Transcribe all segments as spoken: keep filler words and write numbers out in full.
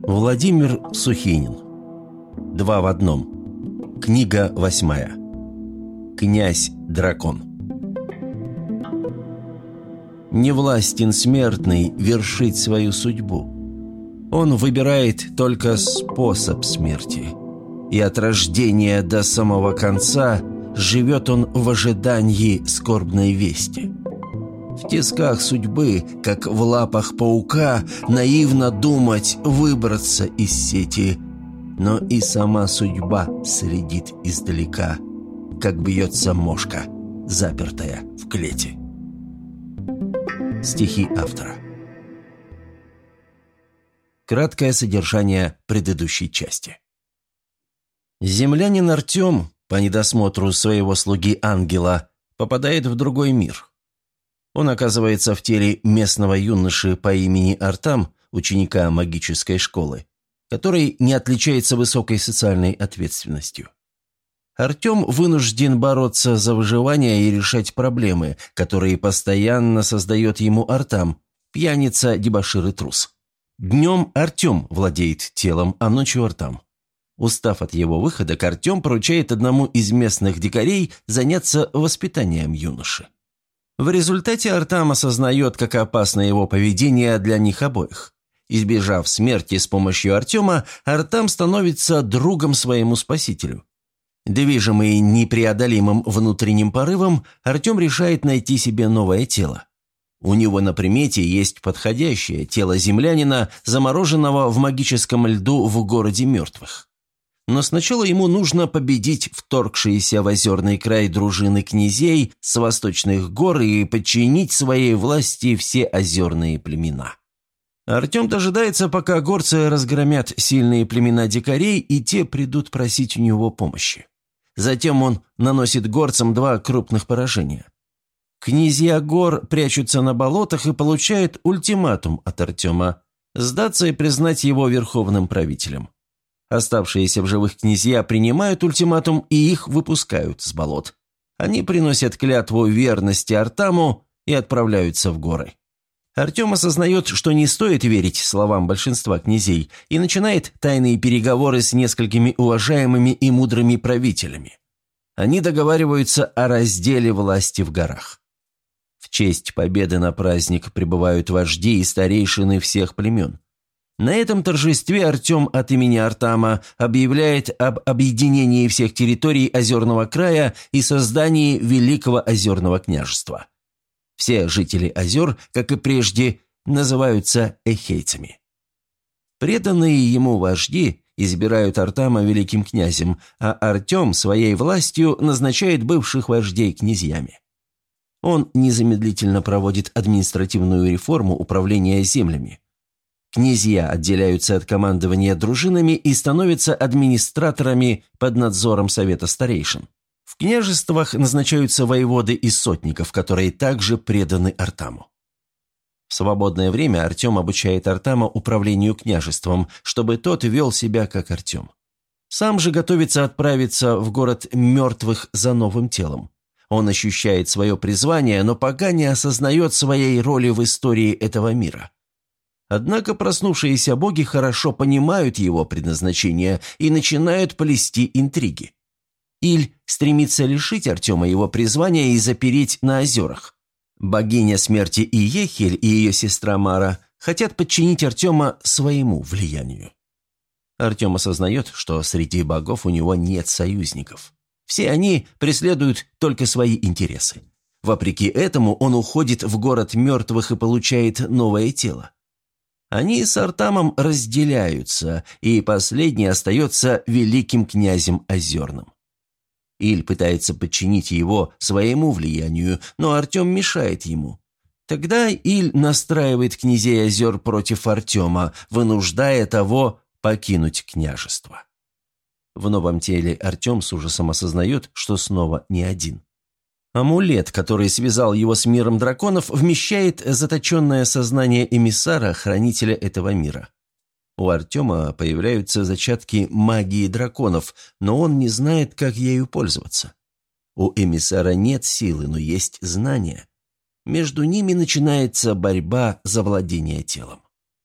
Владимир Сухинин. Два в одном. Книга восьмая. Князь-дракон. Не властен смертный вершить свою судьбу. Он выбирает только способ смерти. И от рождения до самого конца живет он в ожидании скорбной вести. В тисках судьбы, как в лапах паука, наивно думать выбраться из сети. Но и сама судьба следит издалека, как бьется мошка, запертая в клете. Стихи автора. Краткое содержание предыдущей части. Землянин Артем, по недосмотру своего слуги-ангела, попадает в другой мир. Он оказывается в теле местного юноши по имени Артам, ученика магической школы, который не отличается высокой социальной ответственностью. Артем вынужден бороться за выживание и решать проблемы, которые постоянно создает ему Артам, пьяница, дебошир и трус. Днем Артем владеет телом, а ночью Артам. Устав от его выходок, Артем поручает одному из местных дикарей заняться воспитанием юноши. В результате Артам осознает, как опасно его поведение для них обоих. Избежав смерти с помощью Артема, Артам становится другом своему спасителю. Движимый непреодолимым внутренним порывом, Артем решает найти себе новое тело. У него на примете есть подходящее тело землянина, замороженного в магическом льду в городе мертвых. Но сначала ему нужно победить вторгшиеся в озерный край дружины князей с восточных гор и подчинить своей власти все озерные племена. Артем дожидается, пока горцы разгромят сильные племена дикарей, и те придут просить у него помощи. Затем он наносит горцам два крупных поражения. Князья гор прячутся на болотах и получают ультиматум от Артема – сдаться и признать его верховным правителем. Оставшиеся в живых князья принимают ультиматум и их выпускают с болот. Они приносят клятву верности Артаму и отправляются в горы. Артем осознает, что не стоит верить словам большинства князей, и начинает тайные переговоры с несколькими уважаемыми и мудрыми правителями. Они договариваются о разделе власти в горах. В честь победы на праздник прибывают вожди и старейшины всех племен. На этом торжестве Артем от имени Артама объявляет об объединении всех территорий Озерного края и создании Великого Озерного княжества. Все жители озер, как и прежде, называются эхейцами. Преданные ему вожди избирают Артама великим князем, а Артем своей властью назначает бывших вождей князьями. Он незамедлительно проводит административную реформу управления землями. Князья отделяются от командования дружинами и становятся администраторами под надзором совета старейшин. В княжествах назначаются воеводы и сотников, которые также преданы Артаму. В свободное время Артем обучает Артама управлению княжеством, чтобы тот вел себя как Артем. Сам же готовится отправиться в город мертвых за новым телом. Он ощущает свое призвание, но пока не осознает своей роли в истории этого мира. Однако проснувшиеся боги хорошо понимают его предназначение и начинают плести интриги. Иль стремится лишить Артема его призвания и запереть на озерах. Богиня смерти Иехель и ее сестра Мара хотят подчинить Артема своему влиянию. Артем осознает, что среди богов у него нет союзников. Все они преследуют только свои интересы. Вопреки этому он уходит в город мертвых и получает новое тело. Они с Артамом разделяются, и последний остается великим князем Озерным. Иль пытается подчинить его своему влиянию, но Артем мешает ему. Тогда Иль настраивает князей озер против Артема, вынуждая того покинуть княжество. В новом теле Артем с ужасом осознает, что снова не один. Амулет, который связал его с миром драконов, вмещает заточенное сознание эмиссара, хранителя этого мира. У Артема появляются зачатки магии драконов, но он не знает, как ею пользоваться. У эмиссара нет силы, но есть знания. Между ними начинается борьба за владение телом.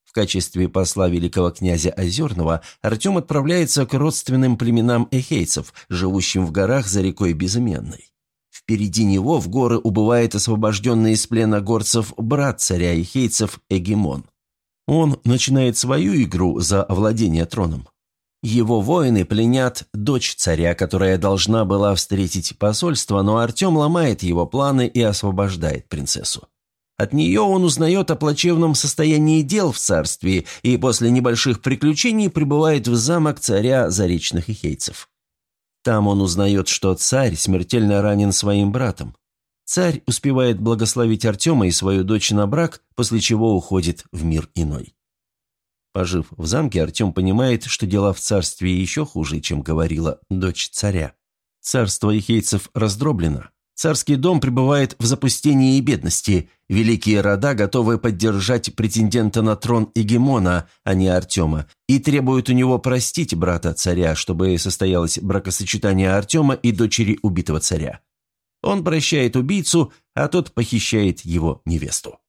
В качестве посла великого князя Озерного Артем отправляется к родственным племенам эхейцев, живущим в горах за рекой Безыменной. Впереди него в горы убывает освобожденный из плена горцев брат царя эхейцев Эгемон. Он начинает свою игру за овладение троном. Его воины пленят дочь царя, которая должна была встретить посольство, но Артем ломает его планы и освобождает принцессу. От нее он узнает о плачевном состоянии дел в царстве и после небольших приключений прибывает в замок царя заречных эхейцев. Там он узнает, что царь смертельно ранен своим братом. Царь успевает благословить Артема и свою дочь на брак, после чего уходит в мир иной. Пожив в замке, Артем понимает, что дела в царстве еще хуже, чем говорила дочь царя. Царство эхейцев раздроблено. Царский дом пребывает в запустении и бедности. Великие рода готовы поддержать претендента на трон Эгемона, а не Артема, и требуют у него простить брата царя, чтобы состоялось бракосочетание Артема и дочери убитого царя. Он прощает убийцу, а тот похищает его невесту.